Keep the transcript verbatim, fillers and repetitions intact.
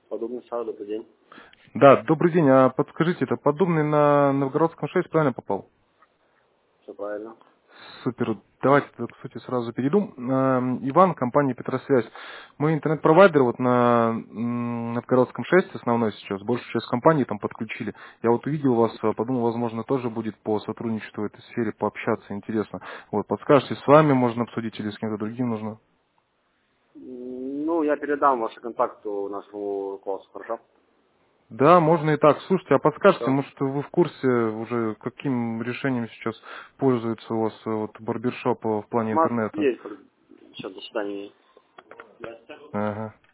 Подобный сад, добрый день. Да, добрый день. А подскажите, это подобный на Новгородском шесть правильно попал? Все правильно. Супер. Давайте, к сути, сразу перейду. Эм, Иван, компания Петросвязь. Мы интернет-провайдер вот на м, Новгородском шесть основной сейчас. Большую часть компаний там подключили. Я вот увидел вас, э, подумал, возможно, тоже будет по сотрудничеству в этой сфере пообщаться. Интересно. Вот, подскажете, с вами можно обсудить или с кем-то другим нужно? М, Ну, я передам ваши контакты нашему руководству, хорошо? Да, можно и так. Слушайте, а подскажете, Все. может, вы в курсе уже, каким решением сейчас пользуется у вас э, вот барбершоп э, в плане У нас интернета? есть. Все, до свидания. Ага.